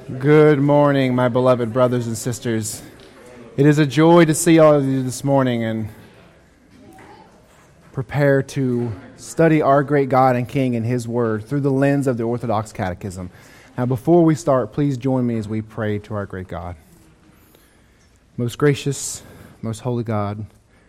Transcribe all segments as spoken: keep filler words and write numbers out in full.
Good morning, my beloved brothers and sisters. It is a joy to see all of you this morning and prepare to study our great God and King and His Word through the lens of the Orthodox Catechism. Now, before we start, please join me as we pray to our great God. Most gracious, most holy God,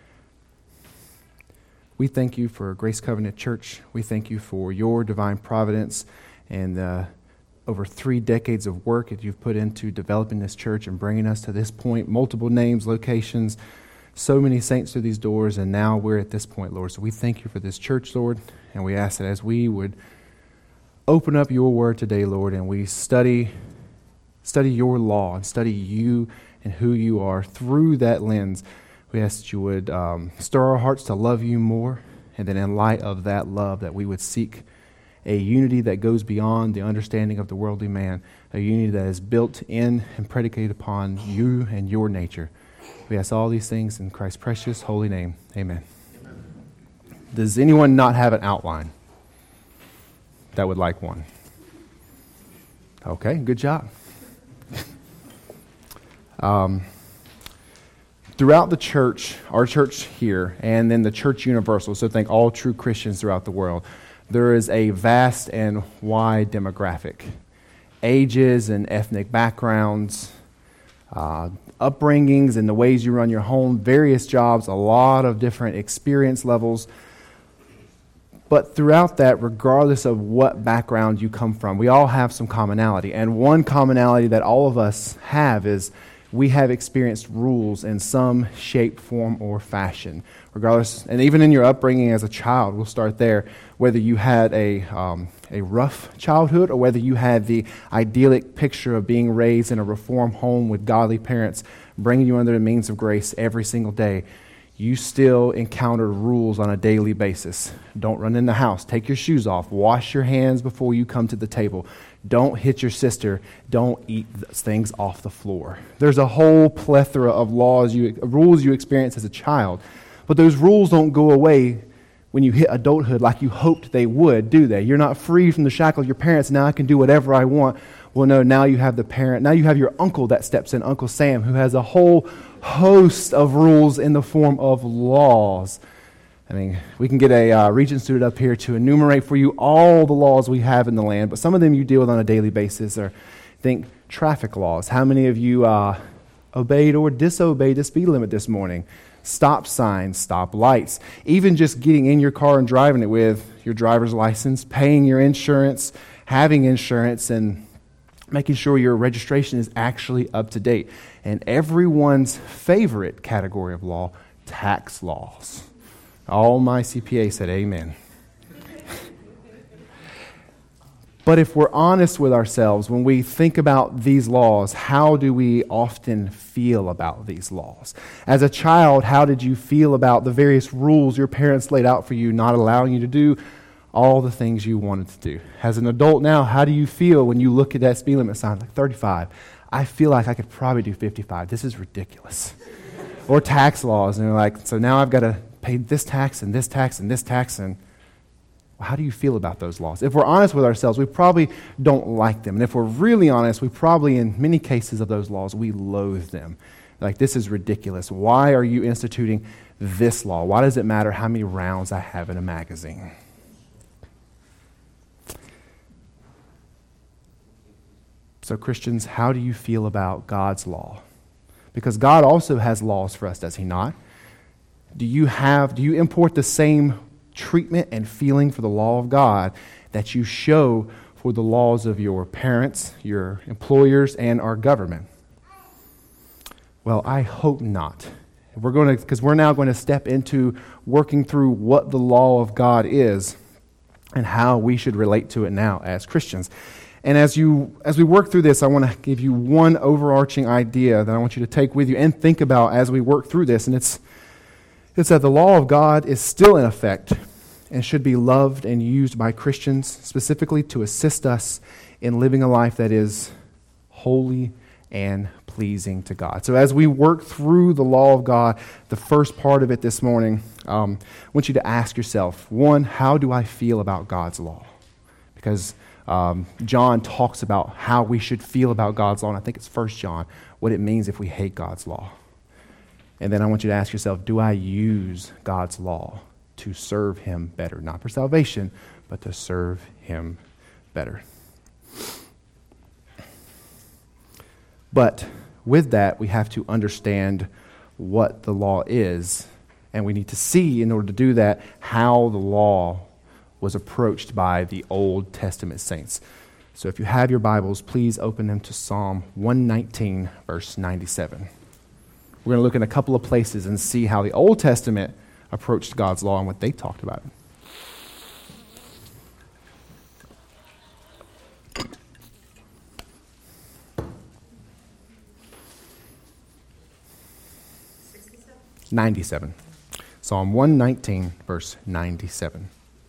we thank you for Grace Covenant Church. We thank you for your divine providence and uh, over three decades of work that you've put into developing this church and bringing us to this point, multiple names, locations, so many saints through these doors, and now we're at this point, Lord. So we thank you for this church, Lord, and we ask that as we would open up your word today, Lord, and we study, study your law and study you and who you are through that lens, we ask that you would um, stir our hearts to love you more, and then in light of that love that we would seek a unity that goes beyond the understanding of the worldly man, a unity that is built in and predicated upon you and your nature. We ask all these things in Christ's precious holy name. Amen. Amen. Does anyone not have an outline that would like one? Okay, good job. um, throughout the church, our church here, and then the church universal, so think all true Christians throughout the world, there is a vast and wide demographic. Ages and ethnic backgrounds, uh, upbringings and the ways you run your home, various jobs, a lot of different experience levels. But throughout that, regardless of what background you come from, we all have some commonality. And one commonality that all of us have is we have experienced rules in some shape, form, or fashion. Regardless, and even in your upbringing as a child, we'll start there, whether you had a um, a rough childhood or whether you had the idyllic picture of being raised in a reformed home with godly parents, bringing you under the means of grace every single day, you still encounter rules on a daily basis. Don't run in the house. Take your shoes off. Wash your hands before you come to the table. Don't hit your sister. Don't eat things off the floor. There's a whole plethora of laws, you rules you experience as a child. But those rules don't go away when you hit adulthood like you hoped they would, do they? You're not free from the shackle of your parents. Now I can do whatever I want. Well, no, now you have the parent. Now you have your uncle that steps in, Uncle Sam, who has a whole host of rules in the form of laws. I mean, we can get a uh, regent student up here to enumerate for you all the laws we have in the land, but some of them you deal with on a daily basis. Or think traffic laws. How many of you uh, obeyed or disobeyed the speed limit this morning? Stop signs, stop lights, even just getting in your car and driving it with your driver's license, paying your insurance, having insurance, and making sure your registration is actually up to date. And everyone's favorite category of law, tax laws. All my C P A said amen. But if we're honest with ourselves, when we think about these laws, how do we often feel about these laws? As a child, how did you feel about the various rules your parents laid out for you, not allowing you to do all the things you wanted to do? As an adult now, how do you feel when you look at that speed limit sign, like thirty-five? I feel like I could probably do fifty-five. This is ridiculous. Or tax laws, and they're like, so now I've got to pay this tax and this tax and this tax, and how do you feel about those laws? If we're honest with ourselves, we probably don't like them. And if we're really honest, we probably, in many cases of those laws, we loathe them. Like, this is ridiculous. Why are you instituting this law? Why does it matter how many rounds I have in a magazine? So, Christians, how do you feel about God's law? Because God also has laws for us, does He not? Do you have, do you import the same treatment and feeling for the law of God that you show for the laws of your parents, your employers, and our government? Well, I hope not. We're going to, because we're now going to step into working through what the law of God is and how we should relate to it now as Christians. And as you, as we work through this, I want to give you one overarching idea that I want you to take with you and think about as we work through this, and it's It's that the law of God is still in effect and should be loved and used by Christians specifically to assist us in living a life that is holy and pleasing to God. So as we work through the law of God, the first part of it this morning, um, I want you to ask yourself, one, how do I feel about God's law? Because Um, John talks about how we should feel about God's law, and I think it's First John, what it means if we hate God's law. And then I want you to ask yourself, do I use God's law to serve him better? Not for salvation, but to serve him better. But with that, we have to understand what the law is, and we need to see, in order to do that, how the law was approached by the Old Testament saints. So if you have your Bibles, please open them to Psalm one nineteen, verse ninety-seven. We're going to look in a couple of places and see how the Old Testament approached God's law and what they talked about. ninety-seven. Psalm one nineteen, verse ninety-seven.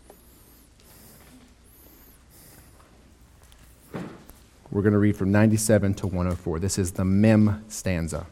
We're going to read from ninety-seven to one oh four. This is the Mem stanza.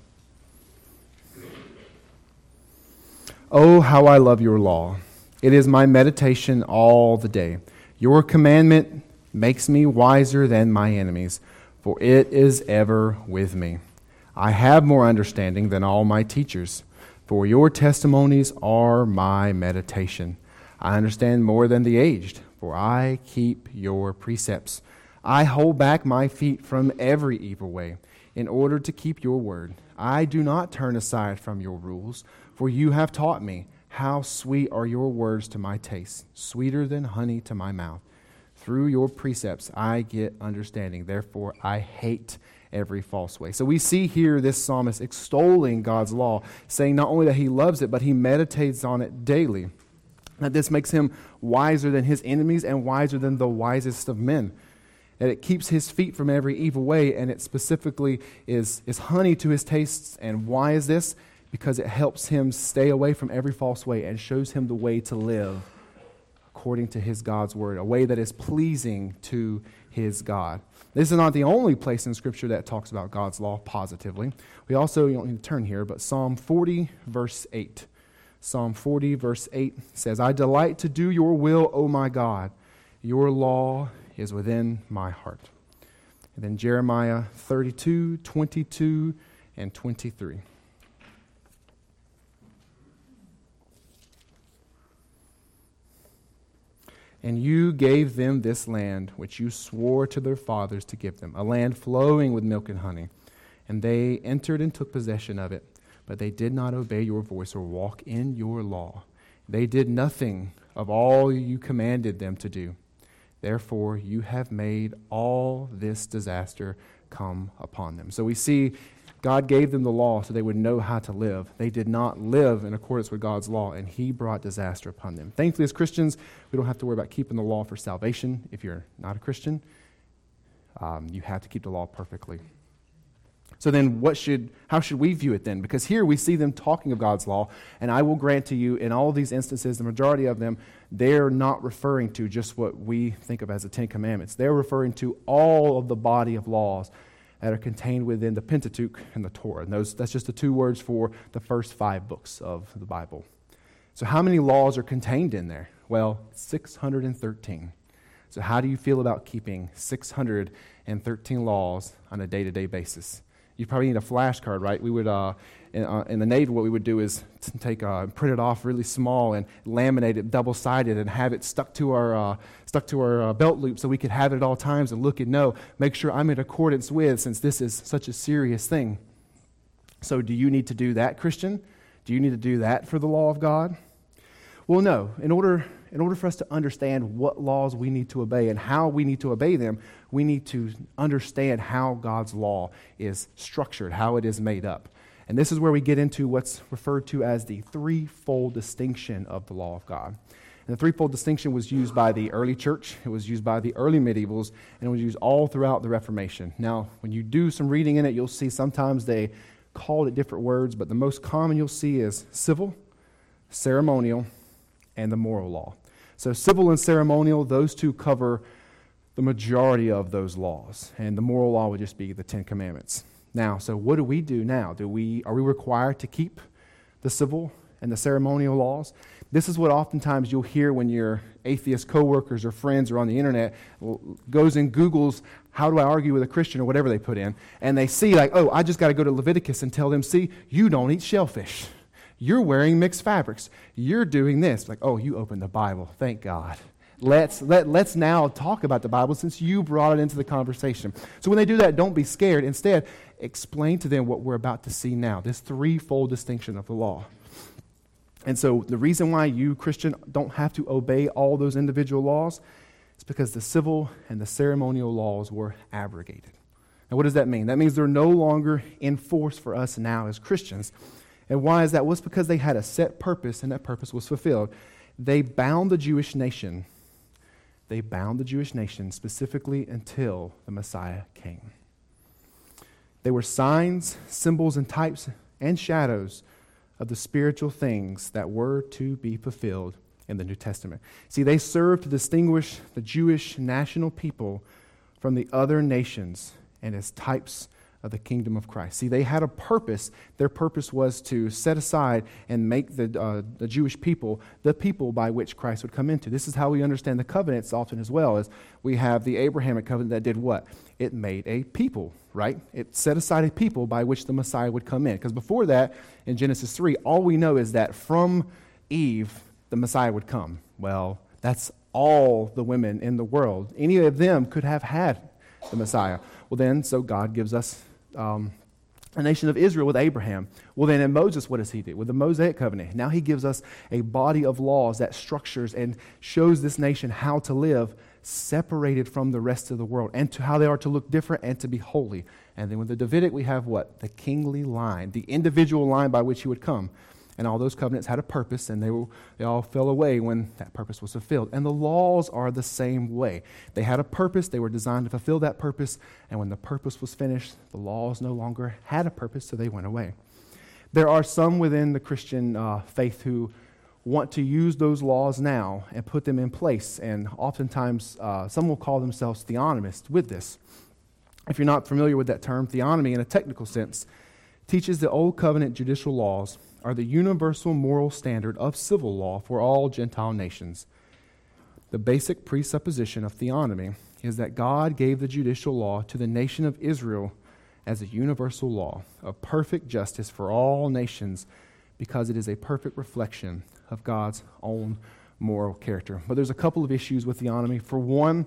Oh, how I love your law. It is my meditation all the day. Your commandment makes me wiser than my enemies, for it is ever with me. I have more understanding than all my teachers, for your testimonies are my meditation. I understand more than the aged, for I keep your precepts. I hold back my feet from every evil way in order to keep your word. I do not turn aside from your rules, for you have taught me. How sweet are your words to my taste, sweeter than honey to my mouth. Through your precepts I get understanding. Therefore I hate every false way. So we see here this psalmist extolling God's law, saying not only that he loves it, but he meditates on it daily. That this makes him wiser than his enemies and wiser than the wisest of men. That it keeps his feet from every evil way, and it specifically is, is honey to his tastes. And why is this? Because it helps him stay away from every false way and shows him the way to live according to his God's word, a way that is pleasing to his God. This is not the only place in Scripture that talks about God's law positively. We also, you don't need to turn here, but Psalm forty, verse eight. Psalm forty, verse eight says, I delight to do your will, O my God. Your law is within my heart. And then Jeremiah thirty-two, twenty-two, and twenty-three. And you gave them this land, which you swore to their fathers to give them, a land flowing with milk and honey. And they entered and took possession of it, but they did not obey your voice or walk in your law. They did nothing of all you commanded them to do. Therefore, you have made all this disaster come upon them. So we see God gave them the law so they would know how to live. They did not live in accordance with God's law, and he brought disaster upon them. Thankfully, as Christians, we don't have to worry about keeping the law for salvation. If you're not a Christian, um, you have to keep the law perfectly. So then what should, how should we view it then? Because here we see them talking of God's law, and I will grant to you in all these instances, the majority of them, they're not referring to just what we think of as the Ten Commandments. They're referring to all of the body of laws that are contained within the Pentateuch and the Torah. And those, that's just the two words for the first five books of the Bible. So how many laws are contained in there? Well, six hundred thirteen. So how do you feel about keeping six hundred thirteen laws on a day-to-day basis? You probably need a flashcard, right? We would, uh, in, uh, in the Navy, what we would do is t- take, uh, print it off really small and laminate it double-sided and have it stuck to our uh, stuck to our uh, belt loop so we could have it at all times and look and know, make sure I'm in accordance with, since this is such a serious thing. So do you need to do that, Christian? Do you need to do that for the law of God? Well, no. In order, in order for us to understand what laws we need to obey and how we need to obey them, we need to understand how God's law is structured, how it is made up. And this is where we get into what's referred to as the threefold distinction of the law of God. And the threefold distinction was used by the early church, it was used by the early medievals, and it was used all throughout the Reformation. Now, when you do some reading in it, you'll see sometimes they called it different words, but the most common you'll see is civil, ceremonial, and the moral law. So civil and ceremonial, those two cover the majority of those laws. And the moral law would just be the Ten Commandments. Now, so what do we do now? Do we are we required to keep the civil and the ceremonial laws. This is what oftentimes you'll hear when your atheist coworkers or friends are on the internet, goes and Googles, how do I argue with a Christian or whatever they put in, and they see like, oh, I just got to go to Leviticus and tell them, see, you don't eat shellfish. You're wearing mixed fabrics. You're doing this. Like, oh, you opened the Bible. Thank God. Let's let, let's now talk about the Bible since you brought it into the conversation. So when they do that, don't be scared. Instead, explain to them what we're about to see now, this threefold distinction of the law. And so the reason why you, Christian, don't have to obey all those individual laws is because the civil and the ceremonial laws were abrogated. Now, what does that mean? That means they're no longer in force for us now as Christians. And why is that? Well, it's because they had a set purpose, and that purpose was fulfilled. They bound the Jewish nation. They bound the Jewish nation specifically until the Messiah came. They were signs, symbols, and types and shadows of the spiritual things that were to be fulfilled in the New Testament. See, they served to distinguish the Jewish national people from the other nations and as types of the kingdom of Christ. See, they had a purpose. Their purpose was to set aside and make the, uh, the Jewish people the people by which Christ would come into. This is how we understand the covenants often as well, as we have the Abrahamic covenant that did what? It made a people, right? It set aside a people by which the Messiah would come in. Because before that, in Genesis three, all we know is that from Eve, the Messiah would come. Well, that's all the women in the world. Any of them could have had the Messiah. Well then, so God gives us Um, a nation of Israel with Abraham. Well then in Moses, what does he do? With the Mosaic covenant. Now he gives us a body of laws that structures and shows this nation how to live separated from the rest of the world and to how they are to look different and to be holy. And then with the Davidic, we have what? The kingly line, the individual line by which he would come. And all those covenants had a purpose, and they, will, they all fell away when that purpose was fulfilled. And the laws are the same way. They had a purpose. They were designed to fulfill that purpose. And when the purpose was finished, the laws no longer had a purpose, so they went away. There are some within the Christian uh, faith who want to use those laws now and put them in place. And oftentimes, uh, some will call themselves theonomists with this. If you're not familiar with that term, theonomy in a technical sense teaches the Old Covenant judicial laws are the universal moral standard of civil law for all Gentile nations. The basic presupposition of theonomy is that God gave the judicial law to the nation of Israel as a universal law of perfect justice for all nations because it is a perfect reflection of God's own moral character. But there's a couple of issues with theonomy. For one,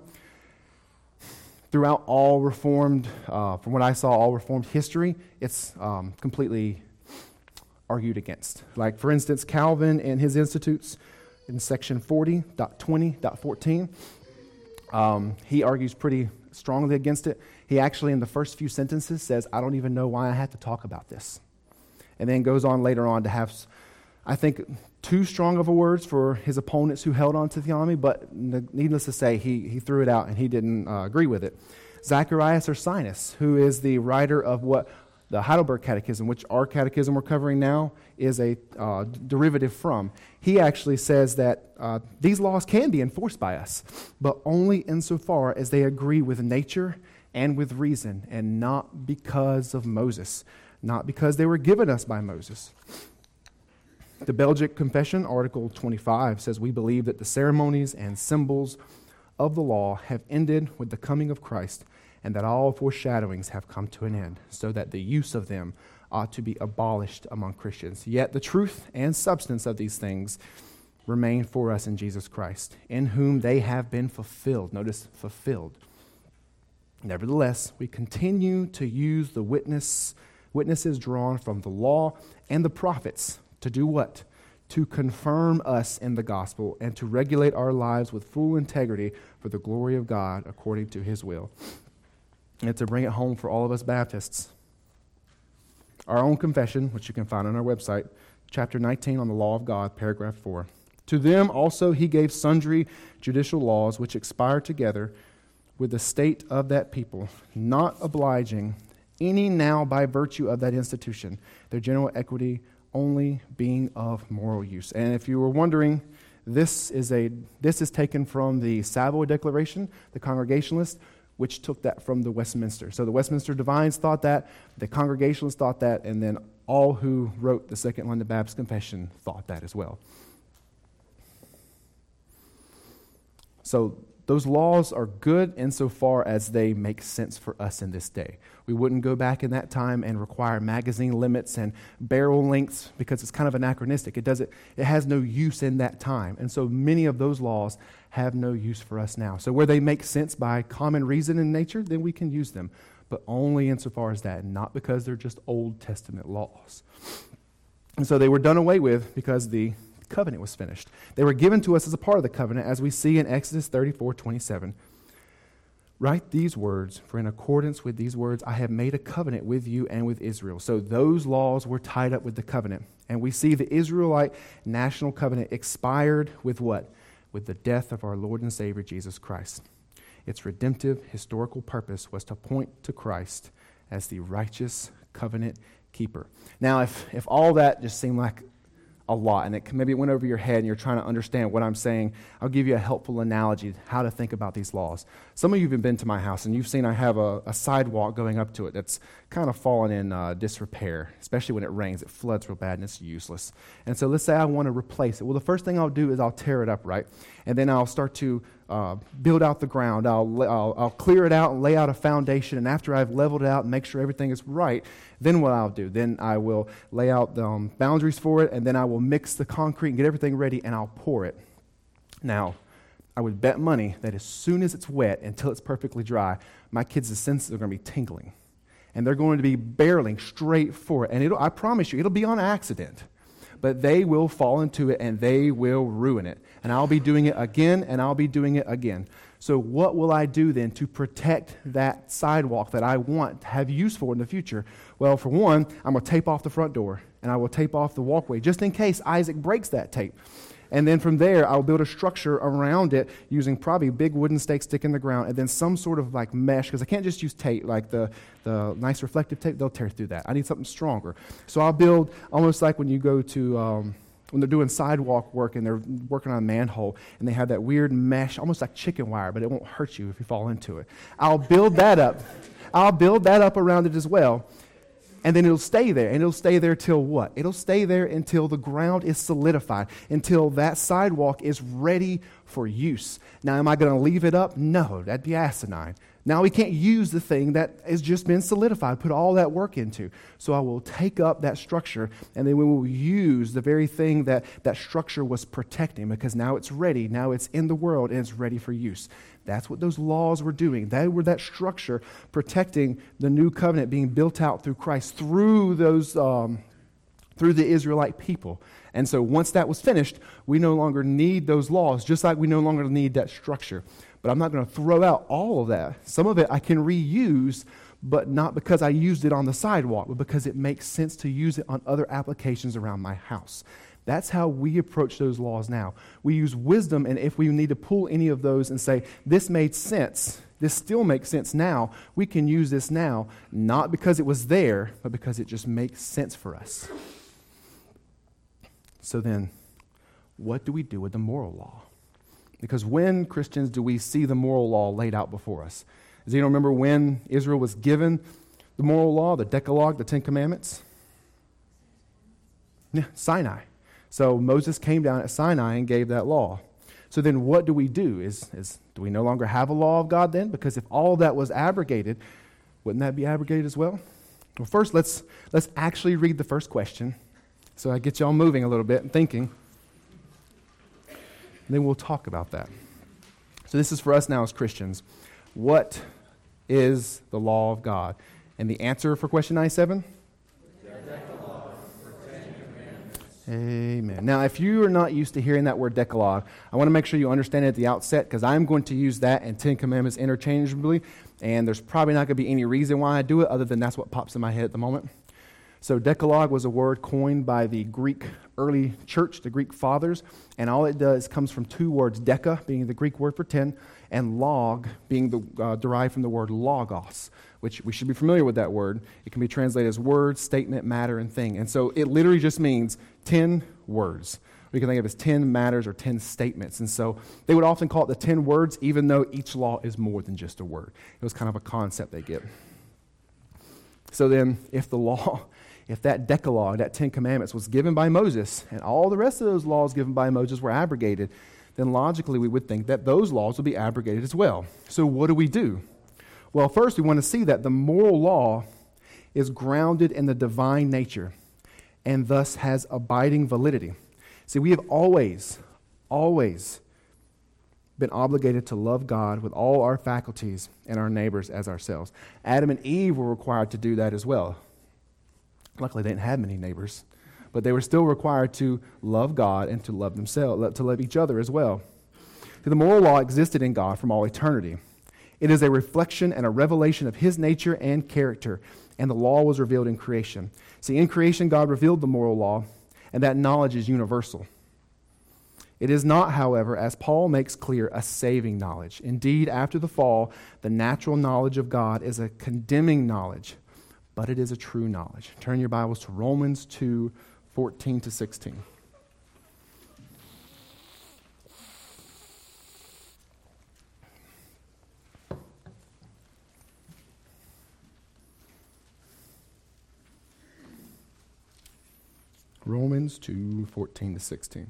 throughout all Reformed, uh, from what I saw, all Reformed history, it's um, completely argued against. Like, for instance, Calvin and his Institutes in section forty point twenty point fourteen, um, he argues pretty strongly against it. He actually, in the first few sentences, says, I don't even know why I had to talk about this. And then goes on later on to have, I think, too strong of a words for his opponents who held on to theonomy, but needless to say, he, he threw it out and he didn't uh, agree with it. Zacharias Ursinus, who is the writer of what the Heidelberg Catechism, which our catechism we're covering now is a uh, derivative from, he actually says that uh, these laws can be enforced by us, but only insofar as they agree with nature and with reason, and not because of Moses, not because they were given us by Moses. The Belgic Confession, Article twenty-five, says we believe that the ceremonies and symbols of the law have ended with the coming of Christ, and that all foreshadowings have come to an end, so that the use of them ought to be abolished among Christians. Yet the truth and substance of these things remain for us in Jesus Christ, in whom they have been fulfilled. Notice, fulfilled. Nevertheless, we continue to use the witness, witnesses drawn from the law and the prophets to do what? To confirm us in the gospel and to regulate our lives with full integrity for the glory of God according to his will. And to bring it home for all of us Baptists, our own confession, which you can find on our website, chapter nineteen on the law of God, paragraph four. To them also he gave sundry judicial laws which expire together with the state of that people, not obliging any now by virtue of that institution, their general equity only being of moral use. And if you were wondering, this is a this is taken from the Savoy Declaration, the Congregationalist, which took that from the Westminster. So the Westminster Divines thought that, the Congregationalists thought that, and then all who wrote the Second London Baptist Confession thought that as well. So those laws are good insofar as they make sense for us in this day. We wouldn't go back in that time and require magazine limits and barrel lengths because it's kind of anachronistic. It doesn't. It has no use in that time. And so many of those laws have no use for us now. So where they make sense by common reason in nature, then we can use them. But only insofar as that, and not because they're just Old Testament laws. And so they were done away with because the covenant was finished. They were given to us as a part of the covenant, as we see in Exodus thirty-four twenty-seven. Write these words, for in accordance with these words, I have made a covenant with you and with Israel. So those laws were tied up with the covenant. And we see the Israelite national covenant expired with what? With the death of our Lord and Savior, Jesus Christ. Its redemptive historical purpose was to point to Christ as the righteous covenant keeper. Now, if, if all that just seemed like a lot, and it maybe it went over your head and you're trying to understand what I'm saying, I'll give you a helpful analogy how to think about these laws. Some of you have been to my house and you've seen I have a, a sidewalk going up to it that's kind of fallen in uh, disrepair, especially when it rains. It floods real bad and it's useless. And so let's say I want to replace it. Well, the first thing I'll do is I'll tear it up, right? And then I'll start to uh, build out the ground. I'll, I'll, I'll clear it out and lay out a foundation. And after I've leveled it out and make sure everything is right, then what I'll do, then I will lay out the um, boundaries for it, and then I will mix the concrete and get everything ready, and I'll pour it. Now, I would bet money that as soon as it's wet, until it's perfectly dry, my kids' senses are going to be tingling. And they're going to be barreling straight for it. And it'll, I promise you, it'll be on accident. But they will fall into it, and they will ruin it. And I'll be doing it again, and I'll be doing it again. So what will I do then to protect that sidewalk that I want to have use for in the future? Well, for one, I'm going to tape off the front door, and I will tape off the walkway, just in case Isaac breaks that tape. And then from there, I'll build a structure around it using probably big wooden stakes stick in the ground, and then some sort of like mesh, because I can't just use tape, like the, the nice reflective tape. They'll tear through that. I need something stronger. So I'll build almost like when you go to... Um, when they're doing sidewalk work and they're working on a manhole and they have that weird mesh, almost like chicken wire, but it won't hurt you if you fall into it. I'll build that up. I'll build that up around it as well. And then it'll stay there. And it'll stay there till what? It'll stay there until the ground is solidified, until that sidewalk is ready for use. Now, am I going to leave it up? No, that'd be asinine. Now we can't use the thing that has just been solidified, put all that work into. So I will take up that structure, and then we will use the very thing that that structure was protecting, because now it's ready, now it's in the world, and it's ready for use. That's what those laws were doing. They were that structure protecting the new covenant being built out through Christ, through those, um, through the Israelite people. And so once that was finished, we no longer need those laws, just like we no longer need that structure. But I'm not going to throw out all of that. Some of it I can reuse, but not because I used it on the sidewalk, but because it makes sense to use it on other applications around my house. That's how we approach those laws now. We use wisdom, and if we need to pull any of those and say, this made sense, this still makes sense now, we can use this now, not because it was there, but because it just makes sense for us. So then, what do we do with the moral law? Because when, Christians, do we see the moral law laid out before us? Does anyone remember when Israel was given the moral law, the Decalogue, the Ten Commandments? Yeah, Sinai. So Moses came down at Sinai and gave that law. So then what do we do? Is, is do we no longer have a law of God then? Because if all that was abrogated, wouldn't that be abrogated as well? Well, first, let's let's actually read the first question, so I get y'all moving a little bit and thinking. And then we'll talk about that. So this is for us now as Christians. What is the law of God? And the answer for question ninety-seven? Amen. Now, if you are not used to hearing that word Decalogue, I want to make sure you understand it at the outset, because I'm going to use that and Ten Commandments interchangeably, and there's probably not going to be any reason why I do it other than that's what pops in my head at the moment. So Decalogue was a word coined by the Greek early church, the Greek fathers, and all it does comes from two words, deca being the Greek word for ten, and log being the, uh, derived from the word logos, which we should be familiar with that word. It can be translated as word, statement, matter, and thing. And so it literally just means ten words. We can think of it as ten matters or ten statements. And so they would often call it the ten words, even though each law is more than just a word. It was kind of a concept they get. So then, if the law, if that Decalogue, that Ten Commandments was given by Moses, and all the rest of those laws given by Moses were abrogated, then logically we would think that those laws would be abrogated as well. So what do we do? Well, first we want to see that the moral law is grounded in the divine nature and thus has abiding validity. See, we have always, always been obligated to love God with all our faculties and our neighbors as ourselves. Adam and Eve were required to do that as well. Luckily, they didn't have many neighbors, but they were still required to love God and to love themselves, to love each other as well. See, the moral law existed in God from all eternity. It is a reflection and a revelation of His nature and character, and the law was revealed in creation. See, in creation, God revealed the moral law, and that knowledge is universal. It is not, however, as Paul makes clear, a saving knowledge. Indeed, after the fall, the natural knowledge of God is a condemning knowledge, but it is a true knowledge. Turn your Bibles to Romans two, fourteen to sixteen. Romans two, fourteen to sixteen.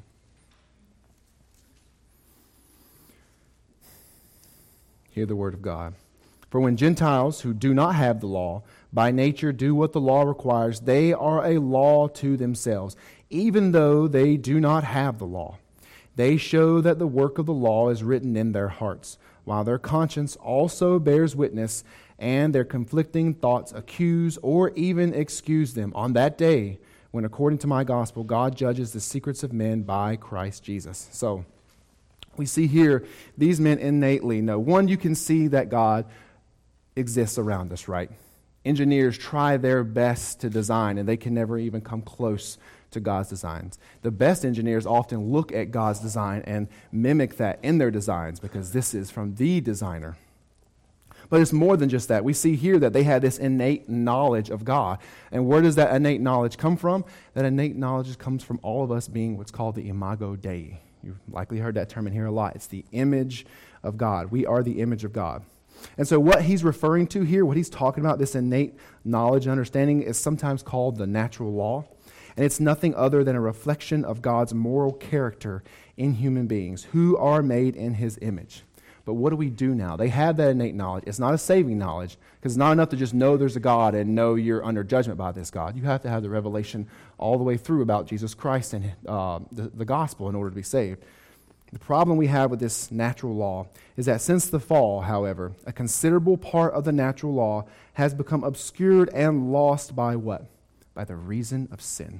Hear the word of God. For when Gentiles who do not have the law, by nature do what the law requires, they are a law to themselves, even though they do not have the law. They show that the work of the law is written in their hearts, while their conscience also bears witness, and their conflicting thoughts accuse or even excuse them on that day when, according to my gospel, God judges the secrets of men by Christ Jesus. So, we see here, these men innately know. One, you can see that God exists around us, right? Engineers try their best to design, and they can never even come close to God's designs. The best engineers often look at God's design and mimic that in their designs, because this is from the designer. But it's more than just that. We see here that they had this innate knowledge of God. And where does that innate knowledge come from? That innate knowledge comes from all of us being what's called the imago Dei. You've likely heard that term in here a lot. It's the image of God. We are the image of God. And so what he's referring to here, what he's talking about, this innate knowledge and understanding, is sometimes called the natural law. And it's nothing other than a reflection of God's moral character in human beings who are made in His image. But what do we do now? They have that innate knowledge. It's not a saving knowledge, because it's not enough to just know there's a God and know you're under judgment by this God. You have to have the revelation all the way through about Jesus Christ and uh, the, the gospel in order to be saved. The problem we have with this natural law is that since the fall, however, a considerable part of the natural law has become obscured and lost by what? By the reason of sin.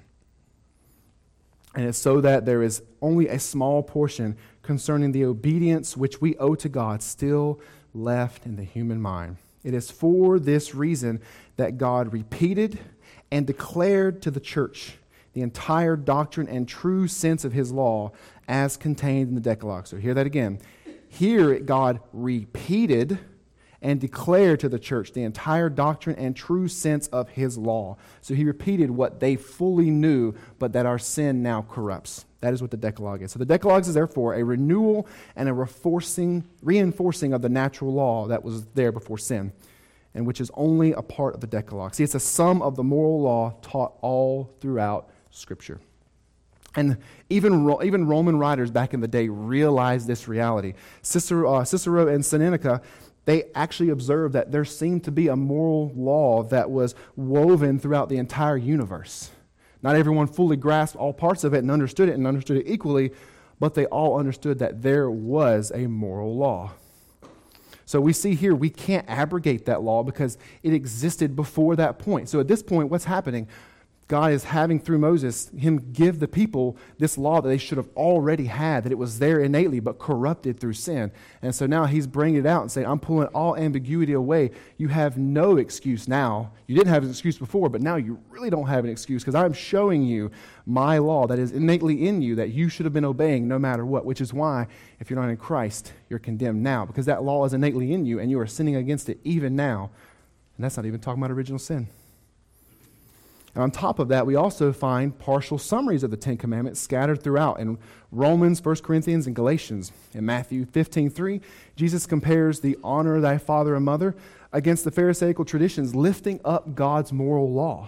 And it's so that there is only a small portion concerning the obedience which we owe to God still left in the human mind. It is for this reason that God repeated and declared to the church the entire doctrine and true sense of His law as contained in the Decalogue. So hear that again. Here God repeated and declared to the church the entire doctrine and true sense of His law. So He repeated what they fully knew, but that our sin now corrupts. That is what the Decalogue is. So the Decalogue is therefore a renewal and a reinforcing, reinforcing of the natural law that was there before sin, and which is only a part of the Decalogue. See, it's a sum of the moral law taught all throughout Scripture. And even even Roman writers back in the day realized this reality. Cicero, uh, Cicero and Seneca, they actually observed that there seemed to be a moral law that was woven throughout the entire universe. Not everyone fully grasped all parts of it and understood it and understood it equally, but they all understood that there was a moral law. So we see here we can't abrogate that law because it existed before that point. So at this point, what's happening? God is having, through Moses, Him give the people this law that they should have already had, that it was there innately, but corrupted through sin. And so now He's bringing it out and saying, I'm pulling all ambiguity away. You have no excuse now. You didn't have an excuse before, but now you really don't have an excuse, because I'm showing you my law that is innately in you that you should have been obeying no matter what, which is why, if you're not in Christ, you're condemned now, because that law is innately in you and you are sinning against it even now. And that's not even talking about original sin. And on top of that, we also find partial summaries of the Ten Commandments scattered throughout in Romans, First Corinthians, and Galatians. In Matthew fifteen three, Jesus compares the honor of thy father and mother against the Pharisaical traditions, lifting up God's moral law.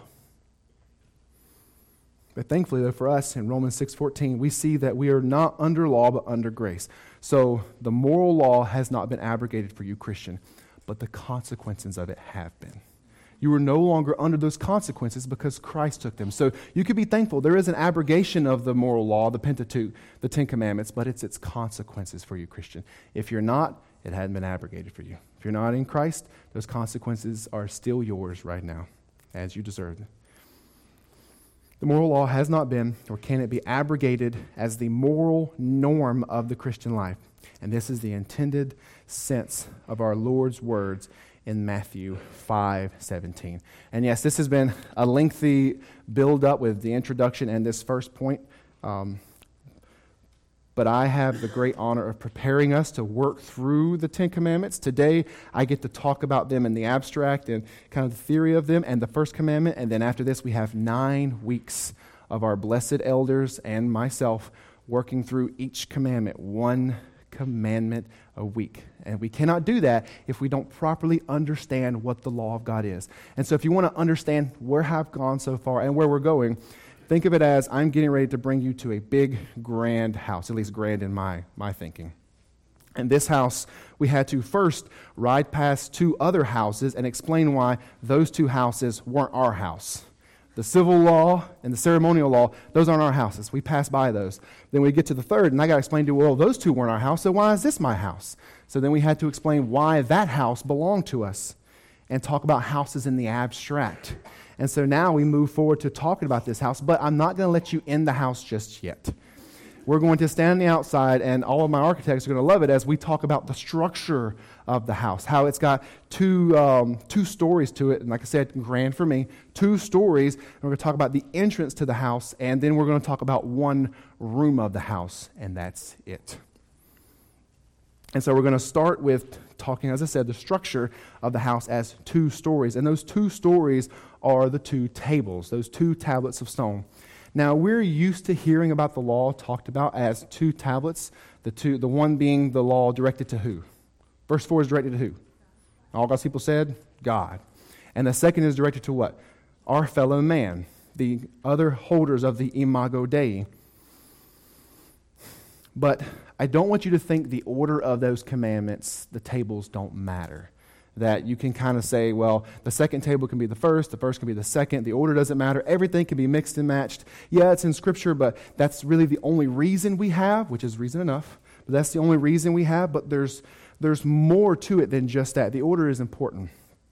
But thankfully, though, for us, in Romans six fourteen, we see that we are not under law, but under grace. So the moral law has not been abrogated for you, Christian, but the consequences of it have been. You are no longer under those consequences because Christ took them. So you could be thankful. There is an abrogation of the moral law, the Pentateuch, the Ten Commandments, but it's its consequences for you, Christian. If you're not, it hadn't been abrogated for you. If you're not in Christ, those consequences are still yours right now, as you deserve them. The moral law has not been, or can it be abrogated as the moral norm of the Christian life. And this is the intended sense of our Lord's words in Matthew five seventeen. And yes, this has been a lengthy build-up with the introduction and this first point. Um, but I have the great honor of preparing us to work through the Ten Commandments. Today, I get to talk about them in the abstract and kind of the theory of them and the first commandment. And then after this, we have nine weeks of our blessed elders and myself working through each commandment, one commandment a week. And we cannot do that if we don't properly understand what the law of God is. And so if you want to understand where I've gone so far and where we're going, think of it as I'm getting ready to bring you to a big, grand house, at least grand in my, my thinking. And this house, we had to first ride past two other houses and explain why those two houses weren't our house. The civil law and the ceremonial law, those aren't our houses. We pass by those. Then we get to the third, and I got to explain to you, well, those two weren't our house, so why is this my house? So then we had to explain why that house belonged to us and talk about houses in the abstract. And so now we move forward to talking about this house, but I'm not going to let you in the house just yet. We're going to stand on the outside, and all of my architects are going to love it as we talk about the structure of the house, how it's got two um, two stories to it, and like I said, grand for me, two stories. And we're going to talk about the entrance to the house, and then we're going to talk about one room of the house, and that's it. And so we're going to start with talking, as I said, the structure of the house as two stories, and those two stories are the two tables, those two tablets of stone. Now, we're used to hearing about the law talked about as two tablets, the two, the one being the law directed to who? Verse four is directed to who? All God's people said, God. And the second is directed to what? Our fellow man, the other holders of the Imago Dei. But I don't want you to think the order of those commandments, the tables don't matter. That you can kind of say, well, the second table can be the first, the first can be the second, the order doesn't matter, everything can be mixed and matched. Yeah, it's in Scripture, but that's really the only reason we have, which is reason enough, but that's the only reason we have, but there's there's more to it than just that. The order is important.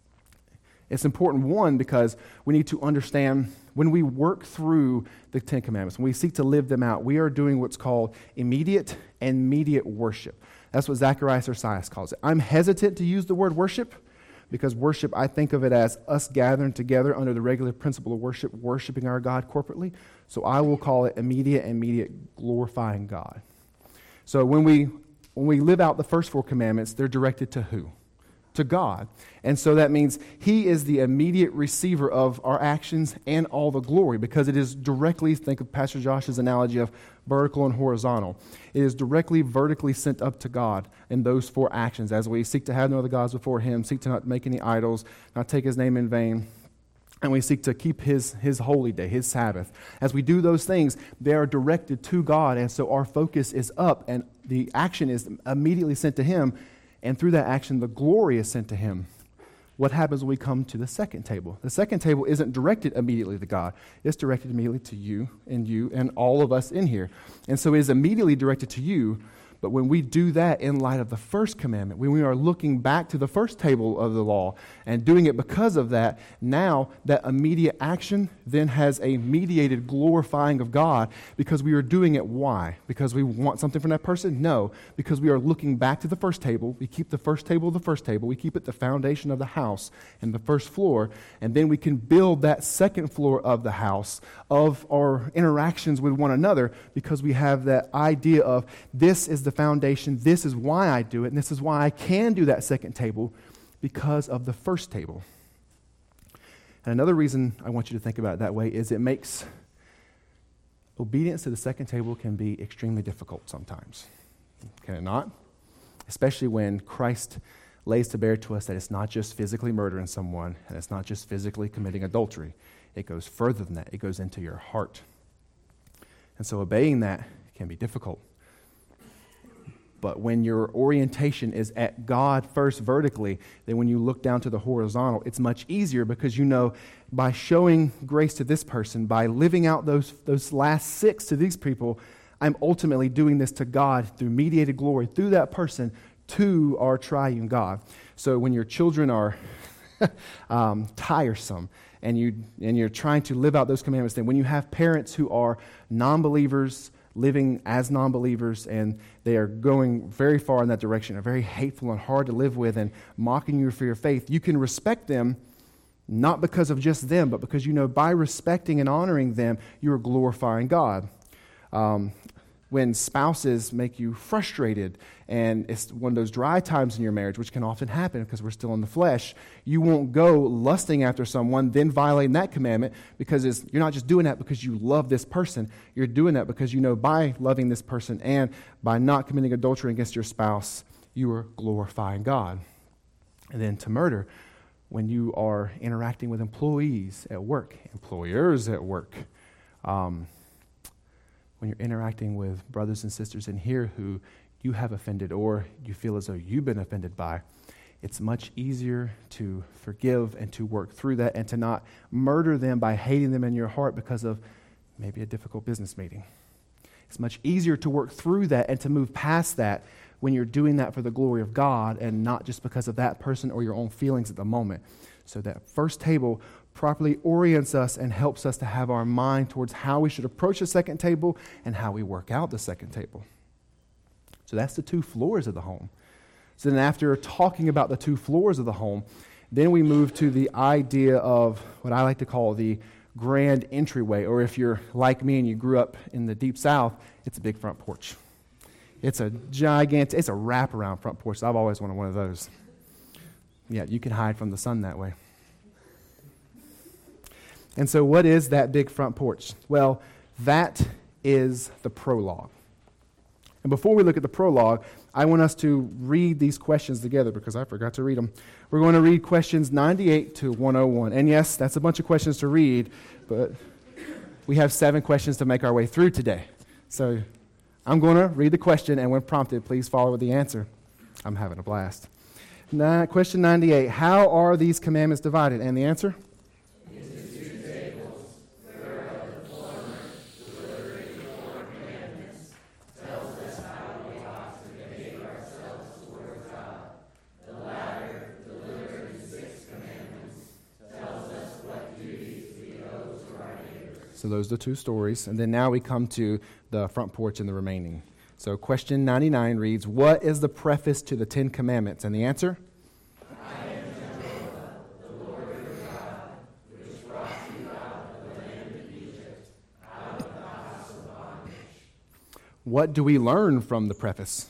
It's important, one, because we need to understand when we work through the Ten Commandments, when we seek to live them out, we are doing what's called immediate and mediate worship. That's what Zacharias Ursias calls it. I'm hesitant to use the word worship because worship, I think of it as us gathering together under the regular principle of worship, worshiping our God corporately. So I will call it immediate and mediate glorifying God. So when we when we live out the first four commandments, they're directed to who? To God. And so that means He is the immediate receiver of our actions and all the glory, because it is directly, think of Pastor Josh's analogy of vertical and horizontal. It is directly vertically sent up to God in those four actions as we seek to have no other gods before Him, seek to not make any idols, not take His name in vain, and we seek to keep His, His holy day, His Sabbath. As we do those things, they are directed to God, and so our focus is up, and the action is immediately sent to Him. And through that action, the glory is sent to Him. What happens when we come to the second table? The second table isn't directed immediately to God. It's directed immediately to you and you and all of us in here. And so it is immediately directed to you. But when we do that in light of the first commandment, when we are looking back to the first table of the law and doing it because of that, now that immediate action then has a mediated glorifying of God, because we are doing it. Why? Because we want something from that person? No, because we are looking back to the first table. We keep the first table the first table. We keep it the foundation of the house and the first floor, and then we can build that second floor of the house of our interactions with one another, because we have that idea of this is the foundation, this is why I do it, and this is why I can do that second table, because of the first table. And another reason I want you to think about it that way is it makes obedience to the second table can be extremely difficult sometimes. Can it not? Especially when Christ lays to bear to us that it's not just physically murdering someone, and it's not just physically committing adultery. It goes further than that. It goes into your heart. And so obeying that can be difficult. But when your orientation is at God first vertically, then when you look down to the horizontal, it's much easier because you know by showing grace to this person, by living out those, those last six to these people, I'm ultimately doing this to God through mediated glory, through that person, to our triune God. So when your children are um, tiresome and, you, and you're trying to live out those commandments, then when you have parents who are non-believers, living as non-believers, and they are going very far in that direction, are very hateful and hard to live with and mocking you for your faith, you can respect them not because of just them, but because you know by respecting and honoring them, you are glorifying God. Um, when spouses make you frustrated and it's one of those dry times in your marriage, which can often happen because we're still in the flesh, you won't go lusting after someone, then violating that commandment because it's, you're not just doing that because you love this person. You're doing that because you know by loving this person and by not committing adultery against your spouse, you are glorifying God. And then to murder, when you are interacting with employees at work, employers at work, um, when you're interacting with brothers and sisters in here who you have offended or you feel as though you've been offended by, it's much easier to forgive and to work through that and to not murder them by hating them in your heart because of maybe a difficult business meeting. It's much easier to work through that and to move past that when you're doing that for the glory of God and not just because of that person or your own feelings at the moment. So that first table properly orients us and helps us to have our mind towards how we should approach the second table and how we work out the second table. So that's the two floors of the home. So then after talking about the two floors of the home, then we move to the idea of what I like to call the grand entryway, or if you're like me and you grew up in the deep south, it's a big front porch. It's a gigantic, it's a wraparound front porch. I've always wanted one of those. Yeah, you can hide from the sun that way. And so what is that big front porch? Well, that is the prologue. And before we look at the prologue, I want us to read these questions together because I forgot to read them. We're going to read questions ninety-eight to one oh one. And yes, that's a bunch of questions to read, but we have seven questions to make our way through today. So I'm going to read the question, and when prompted, please follow with the answer. I'm having a blast. Now, question ninety-eight, how are these commandments divided? And the answer? So those are the two stories. And then now we come to the front porch and the remaining. So question ninety-nine reads, what is the preface to the Ten Commandments? And the answer? I am Jehovah, the Lord your God, which brought you out of the land of Egypt, out of the house of bondage. What do we learn from the preface?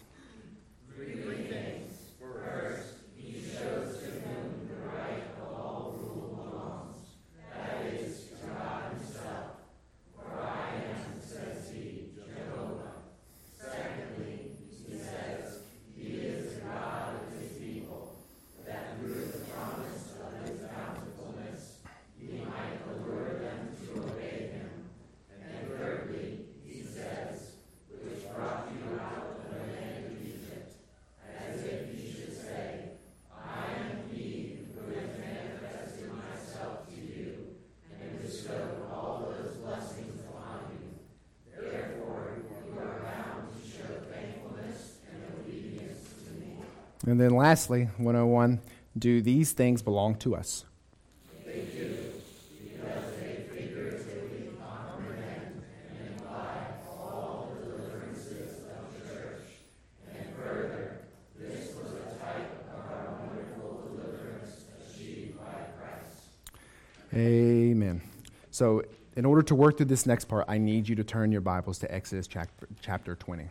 And then lastly, one oh one, do these things belong to us? They do, because they figuratively comprehend and imply all the deliverances of the church. And further, this was a type of our wonderful deliverance achieved by Christ. Amen. So in order to work through this next part, I need you to turn your Bibles to Exodus chapter, chapter twenty.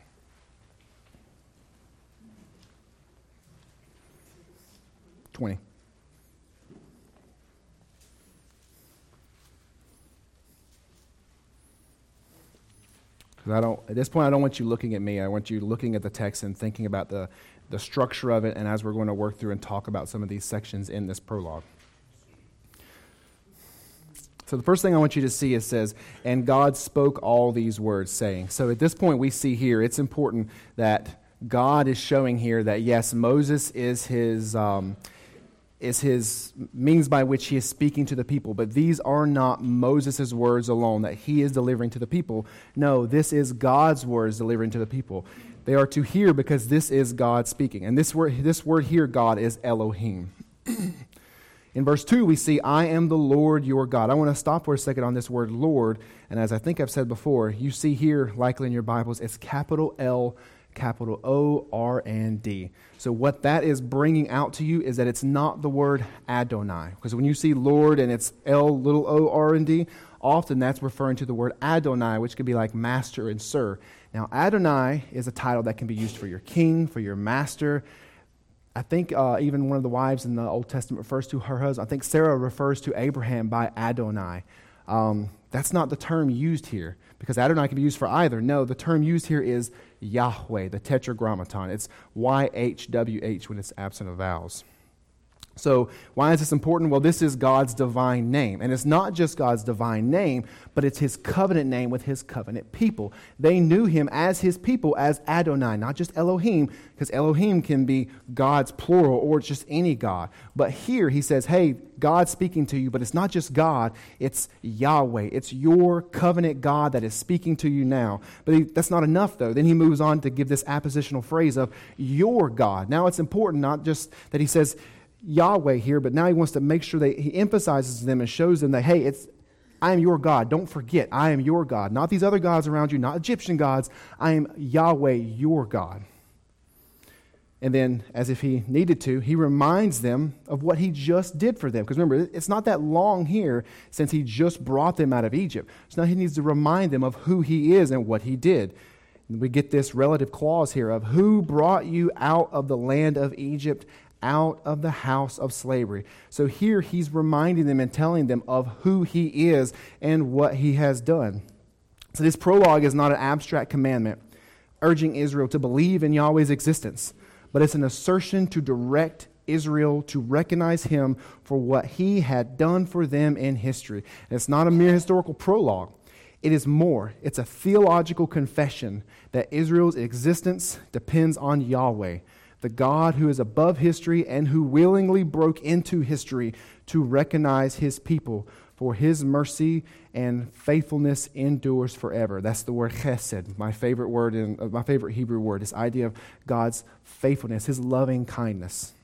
twenty. Because I don't, at this point, I don't want you looking at me. I want you looking at the text and thinking about the, the structure of it, and as we're going to work through and talk about some of these sections in this prologue. So the first thing I want you to see, it says, and God spoke all these words, saying. So at this point, we see here, it's important that God is showing here that, yes, Moses is his... Um, is his means by which he is speaking to the people. But these are not Moses' words alone that he is delivering to the people. No, this is God's words delivering to the people. They are to hear because this is God speaking. And this word, this word here, God, is Elohim. In verse two, we see, I am the Lord your God. I want to stop for a second on this word Lord. And as I think I've said before, you see here, likely in your Bibles, it's capital L, capital O, R, and D. So what that is bringing out to you is that it's not the word Adonai. Because when you see Lord and it's L, little O, R, and D, often that's referring to the word Adonai, which could be like master and sir. Now, Adonai is a title that can be used for your king, for your master. I think uh, even one of the wives in the Old Testament refers to her husband. I think Sarah refers to Abraham by Adonai. Um, that's not the term used here, because Adonai can be used for either. No, the term used here is Yahweh, the tetragrammaton. It's Y H W H when it's absent of vowels. So why is this important? Well, this is God's divine name. And it's not just God's divine name, but it's his covenant name with his covenant people. They knew him as his people, as Adonai, not just Elohim, because Elohim can be God's plural or just any God. But here he says, hey, God's speaking to you, but it's not just God, it's Yahweh. It's your covenant God that is speaking to you now. But he, that's not enough, though. Then he moves on to give this appositional phrase of your God. Now it's important not just that he says Yahweh here, but now he wants to make sure that he emphasizes to them and shows them that, hey, it's I am your God. Don't forget, I am your God. Not these other gods around you, not Egyptian gods. I am Yahweh, your God. And then, as if he needed to, he reminds them of what he just did for them. Because remember, it's not that long here since he just brought them out of Egypt. So now he needs to remind them of who he is and what he did. And we get this relative clause here of who brought you out of the land of Egypt, out of the house of slavery. So here he's reminding them and telling them of who he is and what he has done. So this prologue is not an abstract commandment urging Israel to believe in Yahweh's existence, but it's an assertion to direct Israel to recognize him for what he had done for them in history. And it's not a mere historical prologue. It is more. It's a theological confession that Israel's existence depends on Yahweh, the God who is above history and who willingly broke into history to recognize his people, for his mercy and faithfulness endures forever. That's the word chesed, my favorite word, in, uh, my favorite Hebrew word, this idea of God's faithfulness, his loving kindness.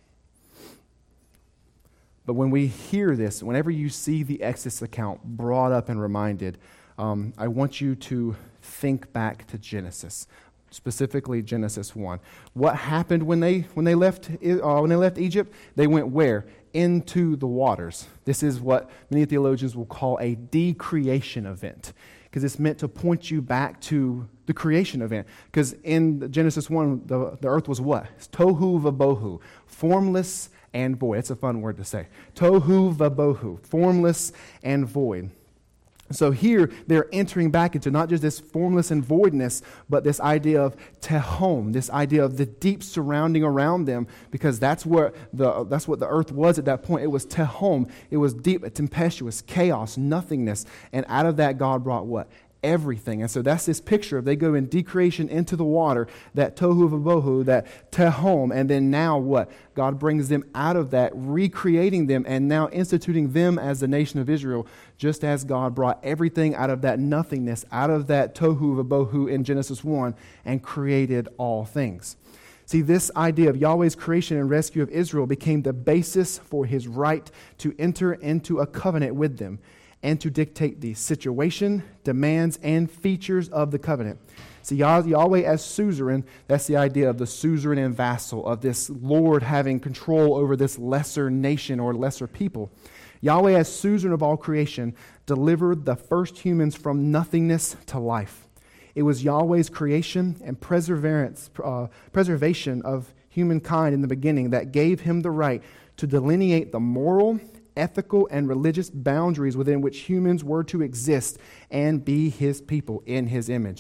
But when we hear this, whenever you see the Exodus account brought up and reminded, um, I want you to think back to Genesis. Specifically Genesis one. What happened when they when they left uh, when they left Egypt? They went where? Into the waters. This is what many theologians will call a decreation event, because it's meant to point you back to the creation event. Because in Genesis one, the, the earth was what? It's tohu vabohu, formless and void. It's a fun word to say. Tohu vabohu, formless and void. So here, they're entering back into not just this formless and voidness, but this idea of tehom, this idea of the deep surrounding around them, because that's where the that's what the earth was at that point. It was tehom. It was deep, tempestuous, chaos, nothingness. And out of that, God brought what? Everything. And so that's this picture of they go in decreation into the water, that tohu vabohu, that tehom, and then now what? God brings them out of that, recreating them, and now instituting them as the nation of Israel, just as God brought everything out of that nothingness, out of that tohu vabohu in Genesis one, and created all things. See, this idea of Yahweh's creation and rescue of Israel became the basis for his right to enter into a covenant with them, and to dictate the situation, demands, and features of the covenant. See, Yahweh as suzerain, that's the idea of the suzerain and vassal, of this Lord having control over this lesser nation or lesser people. Yahweh as suzerain of all creation delivered the first humans from nothingness to life. It was Yahweh's creation and perseverance, uh, preservation of humankind in the beginning that gave him the right to delineate the moral, ethical, and religious boundaries within which humans were to exist and be his people in his image.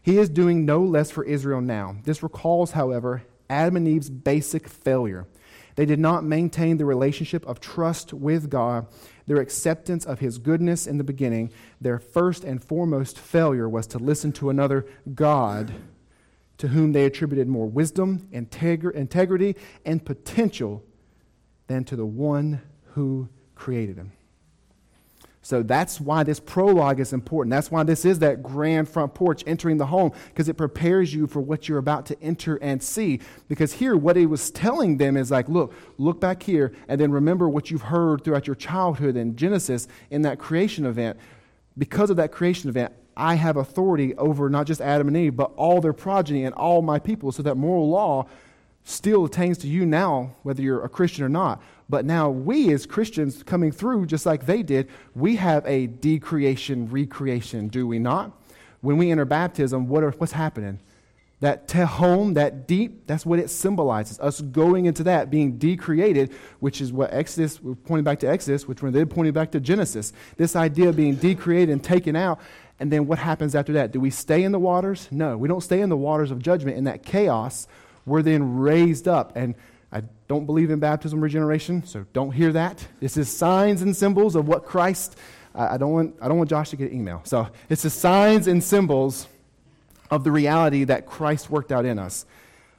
He is doing no less for Israel now. This recalls, however, Adam and Eve's basic failure. They did not maintain the relationship of trust with God, their acceptance of His goodness in the beginning. Their first and foremost failure was to listen to another God to whom they attributed more wisdom, integri- integrity, and potential than to the one who created him. So that's why this prologue is important. That's why this is that grand front porch entering the home, because it prepares you for what you're about to enter and see. Because here, what he was telling them is like, look, look back here, and then remember what you've heard throughout your childhood in Genesis in that creation event. Because of that creation event, I have authority over not just Adam and Eve, but all their progeny and all my people, so that moral law still attains to you now, whether you're a Christian or not. But now we as Christians coming through, just like they did, we have a decreation, recreation, do we not? When we enter baptism, what are, what's happening? That tehom, that deep, that's what it symbolizes. Us going into that, being decreated, which is what Exodus, we're pointing back to Exodus, which we're then pointing back to Genesis. This idea of being decreated and taken out. And then what happens after that? Do we stay in the waters? No, we don't stay in the waters of judgment, in that chaos. We're then raised up. And I don't believe in baptism regeneration, so don't hear that. This is signs and symbols of what Christ, I, I don't want I don't want Josh to get an email. So it's the signs and symbols of the reality that Christ worked out in us.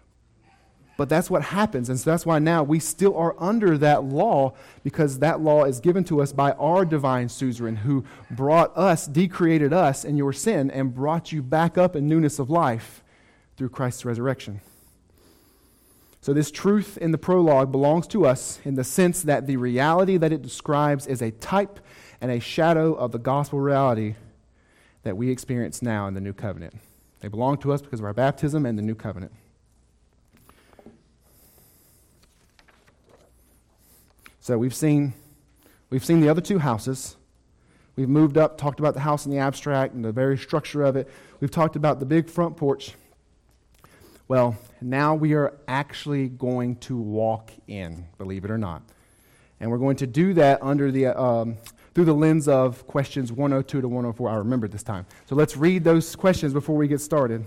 But that's what happens, and so that's why now we still are under that law, because that law is given to us by our divine suzerain, who brought us, decreated us in your sin, and brought you back up in newness of life through Christ's resurrection. So this truth in the prologue belongs to us in the sense that the reality that it describes is a type and a shadow of the gospel reality that we experience now in the new covenant. They belong to us because of our baptism and the new covenant. So we've seen we've seen the other two houses. We've moved up, talked about the house in the abstract and the very structure of it. We've talked about the big front porch. Well, now we are actually going to walk in, believe it or not. And we're going to do that under the um, through the lens of questions one oh two to one oh four. I remembered this time. So let's read those questions before we get started.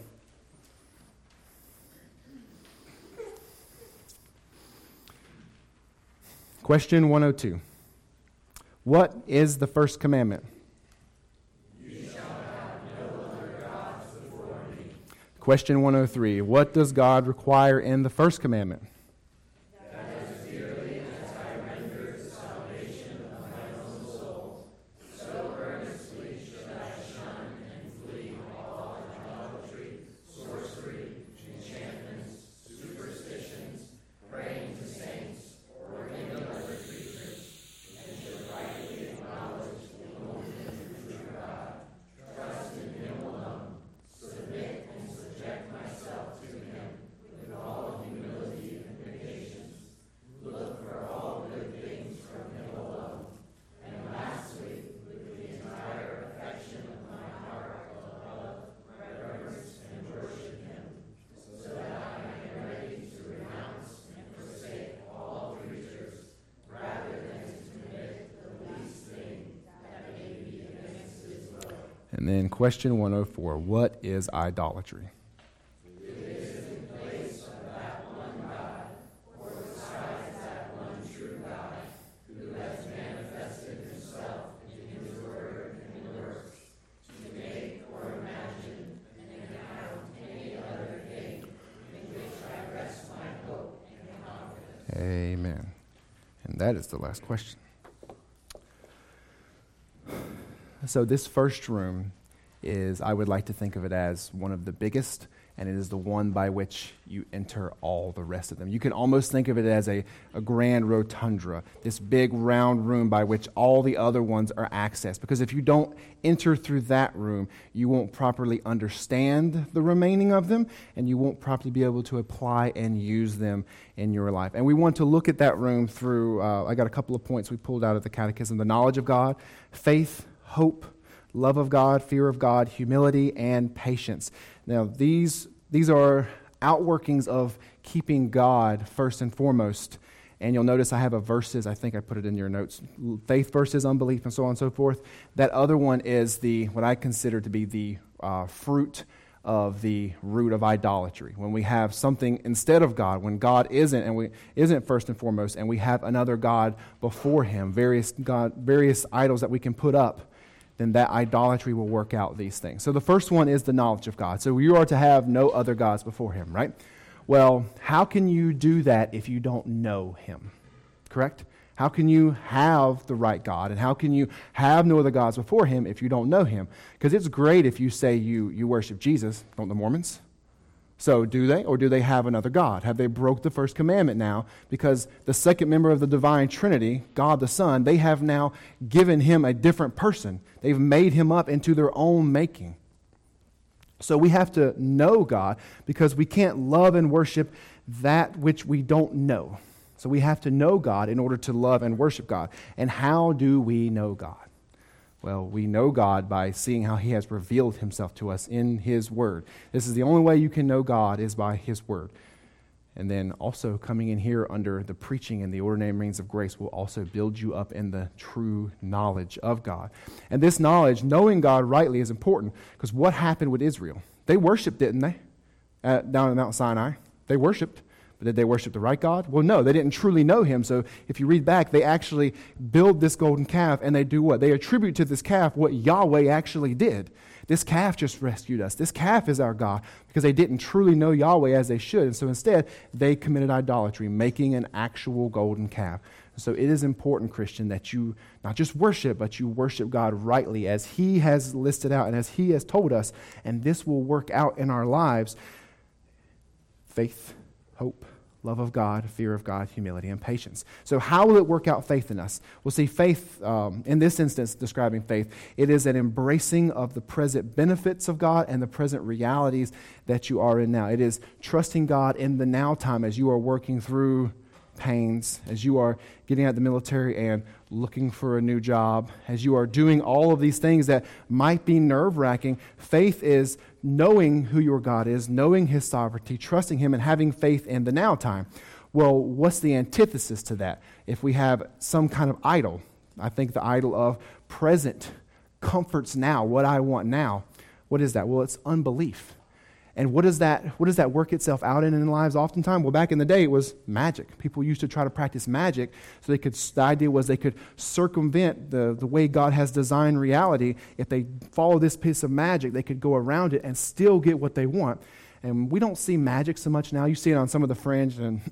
Question one oh two. What is the first commandment? You shall have no other gods before me. Question one oh three. What does God require in the first commandment? That as dearly as I render the salvation of my own soul, so earnestly should I shun and flee all idolatry, sorcery, enchantments, superstitions, praying to saints, or any other creatures, and should rightly acknowledge the only true God, trust in Him alone, submit and subject myself to Him with all humility and patience, look for all good things from Him alone, and lastly, with the entire affection of my heart, love, reverence, and worship Him, so that I am ready to renounce and forsake all creatures, rather than to commit the least thing that may be against His will. And then question one oh four, what is idolatry? It is in place of that one God, or besides that one true God, who has manifested Himself in His word and works, to make or imagine and account any other thing in which I rest my hope and confidence. Amen. And that is the last question. So this first room is, I would like to think of it as one of the biggest, and it is the one by which you enter all the rest of them. You can almost think of it as a, a grand rotunda, this big round room by which all the other ones are accessed. Because if you don't enter through that room, you won't properly understand the remaining of them, and you won't properly be able to apply and use them in your life. And we want to look at that room through, uh, I got a couple of points we pulled out of the Catechism: the knowledge of God, faith, hope, love of God, fear of God, humility, and patience. Now, these these are outworkings of keeping God first and foremost. And you'll notice I have a verses, I think I put it in your notes, faith versus unbelief, and so on and so forth. That other one is the what I consider to be the uh, fruit of the root of idolatry. When we have something instead of God, when God isn't and we isn't first and foremost, and we have another God before him, various God, various idols that we can put up, then that idolatry will work out these things. So the first one is the knowledge of God. So you are to have no other gods before him, right? Well, how can you do that if you don't know him? Correct? How can you have the right God, and how can you have no other gods before him if you don't know him? Because it's great if you say you, you worship Jesus, don't the Mormons? So do they, or do they have another God? Have they broke the first commandment now? Because the second member of the divine Trinity, God the Son, they have now given him a different person. They've made him up into their own making. So we have to know God, because we can't love and worship that which we don't know. So we have to know God in order to love and worship God. And how do we know God? Well, we know God by seeing how he has revealed himself to us in his word. This is the only way you can know God, is by his word. And then also coming in here under the preaching and the ordinary means of grace will also build you up in the true knowledge of God. And this knowledge, knowing God rightly, is important, because what happened with Israel? They worshiped, didn't they? Uh, down in Mount Sinai. They worshiped. But did they worship the right God? Well, no, they didn't truly know him. So if you read back, they actually build this golden calf, and they do what? They attribute to this calf what Yahweh actually did. This calf just rescued us. This calf is our God, because they didn't truly know Yahweh as they should. And so instead, they committed idolatry, making an actual golden calf. So it is important, Christian, that you not just worship, but you worship God rightly as he has listed out and as he has told us. And this will work out in our lives. Faith, hope, love of God, fear of God, humility, and patience. So how will it work out faith in us? We'll see faith, um, in this instance, describing faith, it is an embracing of the present benefits of God and the present realities that you are in now. It is trusting God in the now time as you are working through pains, as you are getting out of the military and looking for a new job, as you are doing all of these things that might be nerve-wracking. Faith is knowing who your God is, knowing his sovereignty, trusting him, and having faith in the now time. Well, what's the antithesis to that? If we have some kind of idol, I think the idol of present comforts now, what I want now, what is that? Well, it's unbelief. And what does that what does that work itself out in in lives oftentimes? Well, back in the day, it was magic. People used to try to practice magic so they could, the idea was they could circumvent the, the way God has designed reality. If they follow this piece of magic, they could go around it and still get what they want. And we don't see magic so much now. You see it on some of the fringe and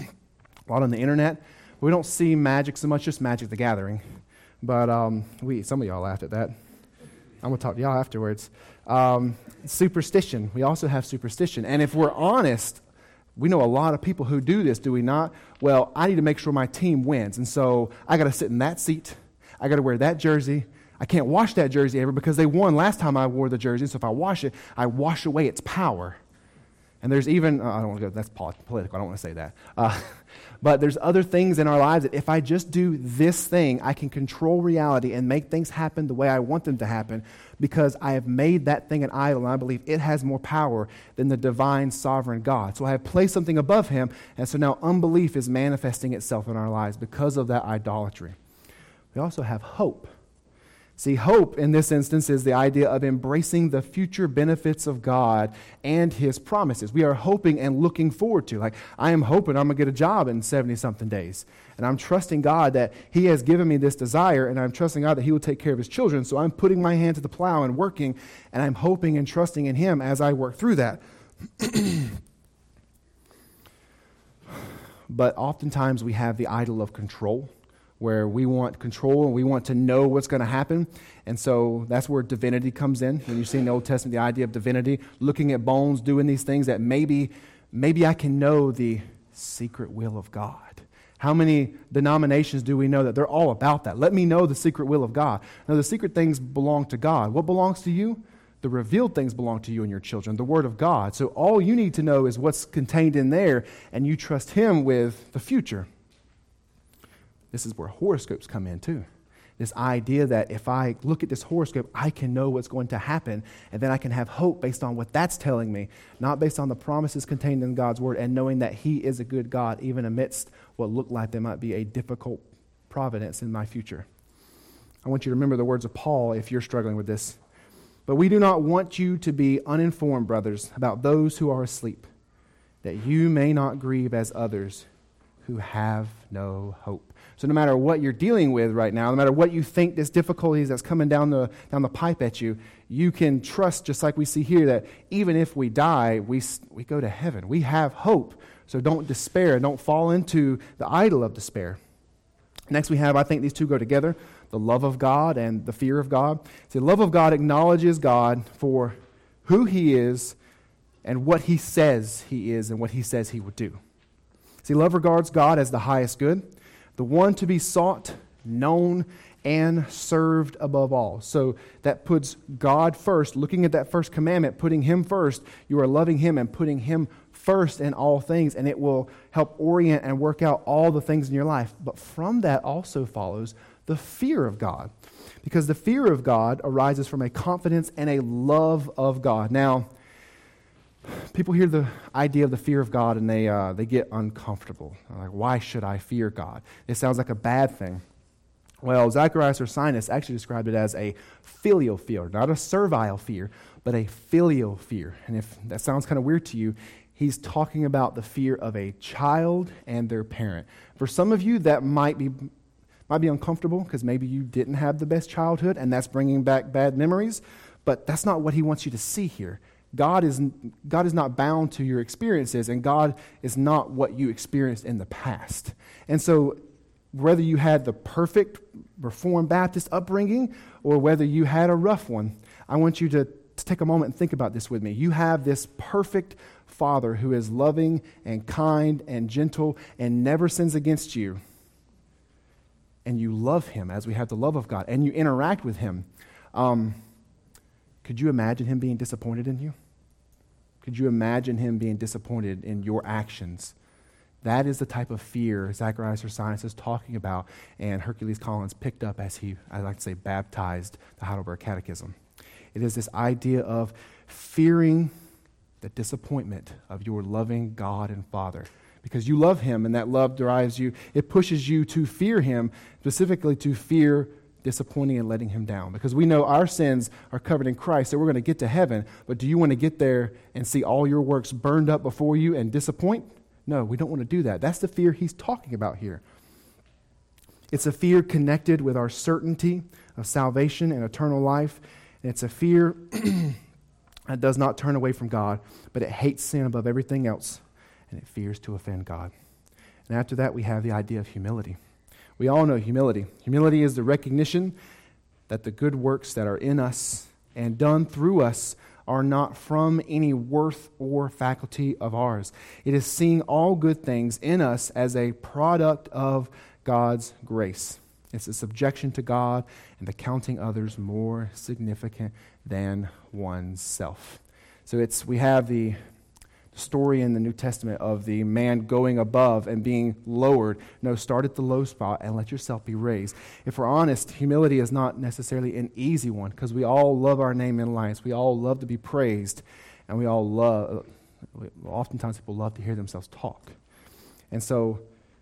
a lot on the internet. We don't see magic so much, just Magic the Gathering. But um, we some of y'all laughed at that. I'm going to talk to y'all afterwards. Um, superstition. We also have superstition. And if we're honest, we know a lot of people who do this, do we not? Well, I need to make sure my team wins. And so I got to sit in that seat. I got to wear that jersey. I can't wash that jersey ever because they won last time I wore the jersey. So if I wash it, I wash away its power. And there's even, uh, I don't want to go, that's political, I don't want to say that. Uh, but there's other things in our lives that if I just do this thing, I can control reality and make things happen the way I want them to happen because I have made that thing an idol, and I believe it has more power than the divine sovereign God. So I have placed something above him, and so now unbelief is manifesting itself in our lives because of that idolatry. We also have hope. See, hope in this instance is the idea of embracing the future benefits of God and his promises. We are hoping and looking forward to. Like, I am hoping I'm going to get a job in seventy-something days. And I'm trusting God that he has given me this desire, and I'm trusting God that he will take care of his children. So I'm putting my hand to the plow and working, and I'm hoping and trusting in him as I work through that. But oftentimes we have the idol of control, where we want control and we want to know what's going to happen. And so that's where divinity comes in. When you see in the Old Testament the idea of divinity, looking at bones, doing these things that maybe, maybe I can know the secret will of God. How many denominations do we know that they're all about that? Let me know the secret will of God. Now, the secret things belong to God. What belongs to you? The revealed things belong to you and your children, the Word of God. So all you need to know is what's contained in there, and you trust him with the future. This is where horoscopes come in too. This idea that if I look at this horoscope, I can know what's going to happen, and then I can have hope based on what that's telling me, not based on the promises contained in God's Word, and knowing that he is a good God, even amidst what looked like there might be a difficult providence in my future. I want you to remember the words of Paul if you're struggling with this. But we do not want you to be uninformed, brothers, about those who are asleep, that you may not grieve as others who have no hope. So no matter what you're dealing with right now, no matter what you think this difficulty is that's coming down the down the pipe at you, you can trust, just like we see here, that even if we die, we we go to heaven. We have hope. So don't despair. Don't fall into the idol of despair. Next we have, I think these two go together, the love of God and the fear of God. See, the love of God acknowledges God for who he is and what he says he is and what he says he would do. See, love regards God as the highest good, the one to be sought, known, and served above all. So that puts God first, looking at that first commandment, putting him first. You are loving him and putting him first in all things, and it will help orient and work out all the things in your life. But from that also follows the fear of God, because the fear of God arises from a confidence and a love of God. Now, people hear the idea of the fear of God and they uh, they get uncomfortable. Like, why should I fear God? It sounds like a bad thing. Well, Zacharias Ursinus actually described it as a filial fear, not a servile fear, but a filial fear. And if that sounds kind of weird to you, he's talking about the fear of a child and their parent. For some of you, that might be might be uncomfortable because maybe you didn't have the best childhood and that's bringing back bad memories, but that's not what he wants you to see here. God is, God is not bound to your experiences, and God is not what you experienced in the past. And so whether you had the perfect Reformed Baptist upbringing or whether you had a rough one, I want you to, to take a moment and think about this with me. You have this perfect Father who is loving and kind and gentle and never sins against you. And you love him as we have the love of God, and you interact with him. Um, could you imagine him being disappointed in you? Could you imagine him being disappointed in your actions? That is the type of fear Zacharias Ursinus is talking about, and Hercules Collins picked up as he, I like to say, baptized the Heidelberg Catechism. It is this idea of fearing the disappointment of your loving God and Father. Because you love him, and that love drives you, it pushes you to fear him, specifically to fear disappointing and letting him down. Because we know our sins are covered in Christ, so we're going to get to heaven. But do you want to get there and see all your works burned up before you and disappoint? No, we don't want to do that. That's the fear he's talking about here. It's a fear connected with our certainty of salvation and eternal life. And it's a fear that does not turn away from God, but it hates sin above everything else, and it fears to offend God. And after that, we have the idea of humility. We all know humility. Humility is the recognition that the good works that are in us and done through us are not from any worth or faculty of ours. It is seeing all good things in us as a product of God's grace. It's a subjection to God and the counting others more significant than oneself. So it's we have the story in the New Testament of the man going above and being lowered. No, start at the low spot and let yourself be raised. If we're honest, humility is not necessarily an easy one, because we all love our name in lights. We all love to be praised, and we all love, oftentimes people love to hear themselves talk. And so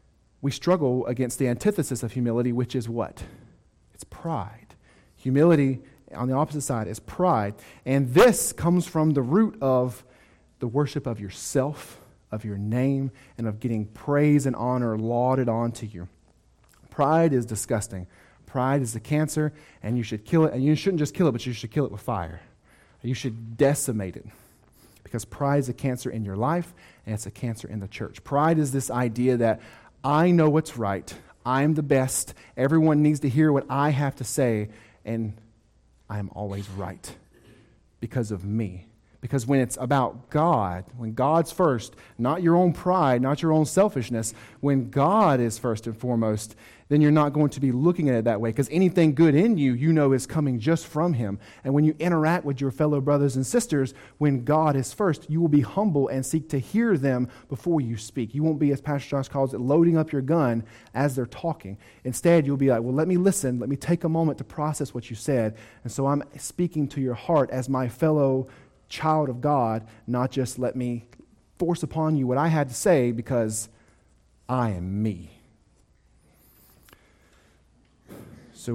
we struggle against the antithesis of humility, which is what? It's pride. Humility, on the opposite side, is pride. And this comes from the root of the worship of yourself, of your name, and of getting praise and honor lauded onto you. Pride is disgusting. Pride is a cancer, and you should kill it. And you shouldn't just kill it, but you should kill it with fire. You should decimate it, because pride is a cancer in your life, and it's a cancer in the church. Pride is this idea that I know what's right, I'm the best, everyone needs to hear what I have to say, and I'm always right because of me. Because when it's about God, when God's first, not your own pride, not your own selfishness, when God is first and foremost, then you're not going to be looking at it that way, because anything good in you, you know, is coming just from him. And when you interact with your fellow brothers and sisters, when God is first, you will be humble and seek to hear them before you speak. You won't be, as Pastor Josh calls it, loading up your gun as they're talking. Instead, you'll be like, well, let me listen. Let me take a moment to process what you said. And so I'm speaking to your heart as my fellow child of God, not just let me force upon you what I had to say because I am me. So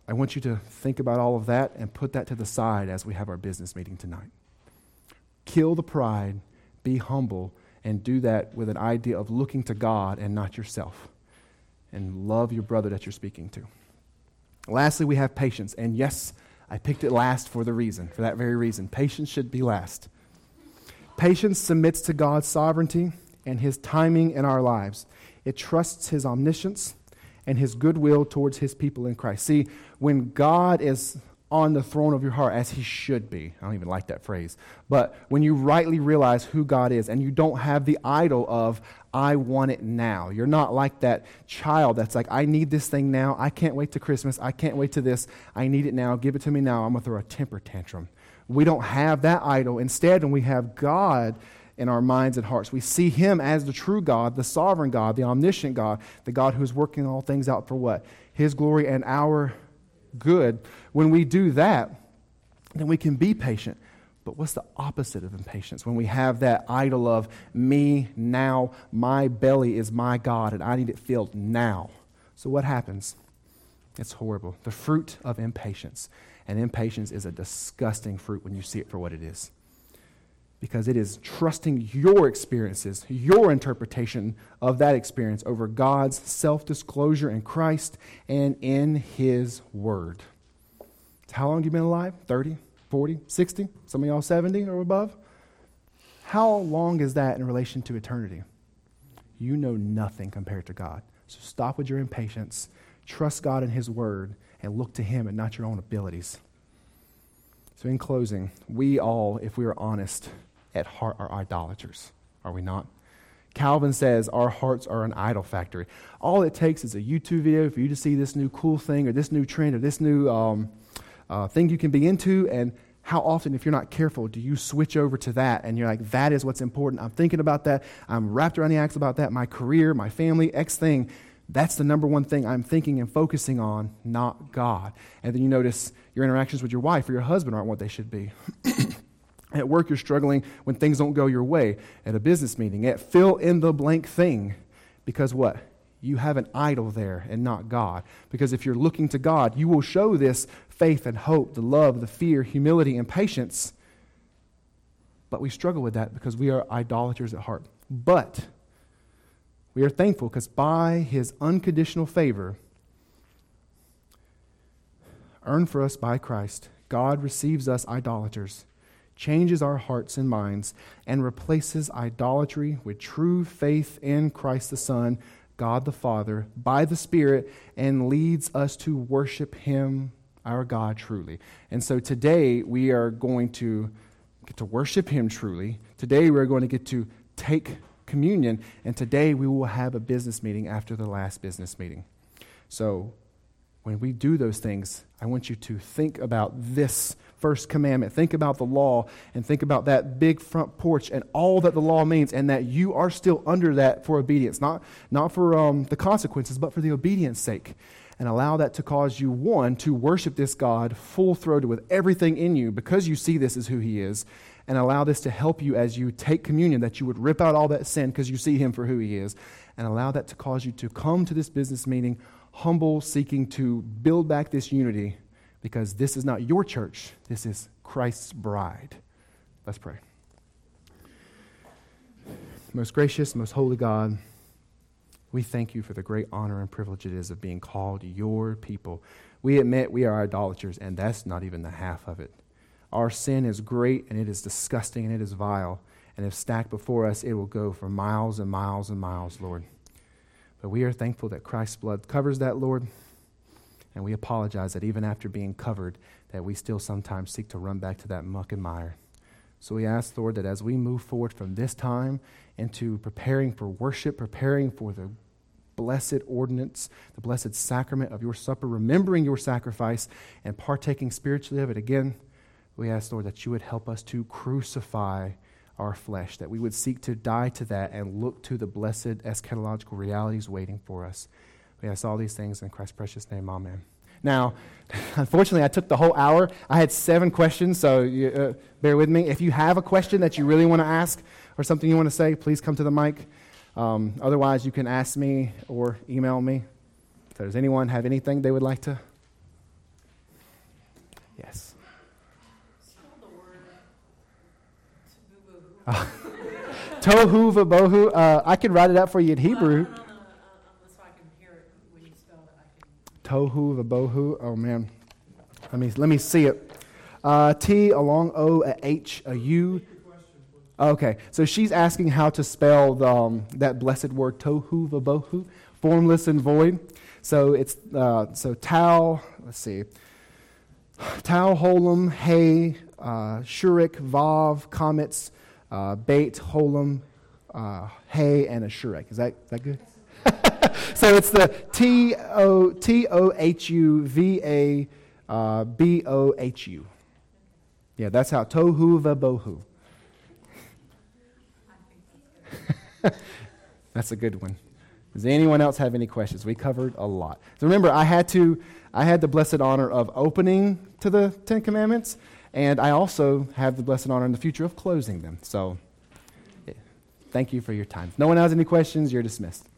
I want you to think about all of that and put that to the side as we have our business meeting tonight. Kill the pride, be humble, and do that with an idea of looking to God and not yourself. And love your brother that you're speaking to. Lastly, we have patience. And yes, I picked it last for the reason, for that very reason. Patience should be last. Patience submits to God's sovereignty and his timing in our lives. It trusts his omniscience and his goodwill towards his people in Christ. See, when God is on the throne of your heart, as he should be, I don't even like that phrase, but when you rightly realize who God is and you don't have the idol of, I want it now. You're not like that child that's like, I need this thing now. I can't wait to Christmas. I can't wait to this. I need it now. Give it to me now. I'm going to throw a temper tantrum. We don't have that idol. Instead, when we have God in our minds and hearts, we see him as the true God, the sovereign God, the omniscient God, the God who's working all things out for what? His glory and our good. When we do that, then we can be patient. But what's the opposite of impatience? When we have that idol of me now, my belly is my God, and I need it filled now. So what happens? It's horrible. The fruit of impatience. And impatience is a disgusting fruit when you see it for what it is. Because it is trusting your experiences, your interpretation of that experience over God's self-disclosure in Christ and in his word. How long have you been alive? thirty, forty, sixty? Some of y'all seventy or above? How long is that in relation to eternity? You know nothing compared to God. So stop with your impatience. Trust God and his word and look to him and not your own abilities. So in closing, we all, if we are honest, at heart are idolaters, are we not? Calvin says our hearts are an idol factory. All it takes is a YouTube video for you to see this new cool thing or this new trend or this new um, uh, thing you can be into, and how often, if you're not careful, do you switch over to that and you're like, that is what's important. I'm thinking about that. I'm wrapped around the axle about that. My career, my family, X thing. That's the number one thing I'm thinking and focusing on, not God. And then you notice your interactions with your wife or your husband aren't what they should be. At work, you're struggling when things don't go your way. At a business meeting, at fill in the blank thing. Because what? You have an idol there and not God. Because if you're looking to God, you will show this faith and hope, the love, the fear, humility, and patience. But we struggle with that because we are idolaters at heart. But we are thankful because by his unconditional favor, earned for us by Christ, God receives us idolaters, changes our hearts and minds, and replaces idolatry with true faith in Christ the Son, God the Father, by the Spirit, and leads us to worship him, our God, truly. And so today we are going to get to worship him truly. Today we're going to get to take communion, and today we will have a business meeting after the last business meeting. So when we do those things, I want you to think about this first commandment. Think about the law and think about that big front porch and all that the law means, and that you are still under that for obedience. Not, not for um, the consequences, but for the obedience sake. And allow that to cause you, one, to worship this God full-throated with everything in you because you see this as who he is. And allow this to help you as you take communion, that you would rip out all that sin because you see him for who he is. And allow that to cause you to come to this business meeting humble, seeking to build back this unity, because this is not your church. This is Christ's bride. Let's pray. Most gracious, most holy God, we thank you for the great honor and privilege it is of being called your people. We admit we are idolaters, and that's not even the half of it. Our sin is great, and it is disgusting, and it is vile. And if stacked before us, it will go for miles and miles and miles, Lord. But we are thankful that Christ's blood covers that, Lord. And we apologize that even after being covered, that we still sometimes seek to run back to that muck and mire. So we ask, Lord, that as we move forward from this time into preparing for worship, preparing for the blessed ordinance, the blessed sacrament of your supper, remembering your sacrifice and partaking spiritually of it again, we ask, Lord, that you would help us to crucify our flesh, that we would seek to die to that and look to the blessed eschatological realities waiting for us. We ask all these things in Christ's precious name, amen. Now, unfortunately, I took the whole hour. I had seven questions, so you, uh, bear with me. If you have a question that you really want to ask or something you want to say, please come to the mic. Um, otherwise, you can ask me or email me. So does anyone have anything they would like to Yes. Spell the word Uh, Tohu vabohu. Uh, I can write it out for you in Hebrew. Well, on the, uh, so I can hear it when you spell it. I can. Tohu vabohu. Oh man, let me let me see it. Uh, T, a long O, a H, a U. Okay, so she's asking how to spell the, um, that blessed word tohu vabohu, formless and void. So it's uh, so tau. Let's see. Tau, holum, hey, uh, shurik, vav, comets, uh, bait, holum, uh, hey, and a shurek. Is that is that good? So it's the T O T O H U V A uh, B O H U. Yeah, that's how tohu vabohu. That's a good one. Does anyone else have any questions? We covered a lot. So remember, I had to, I had the blessed honor of opening to the Ten Commandments, and I also have the blessed honor in the future of closing them. So, yeah, thank you for your time. If no one has any questions, you're dismissed.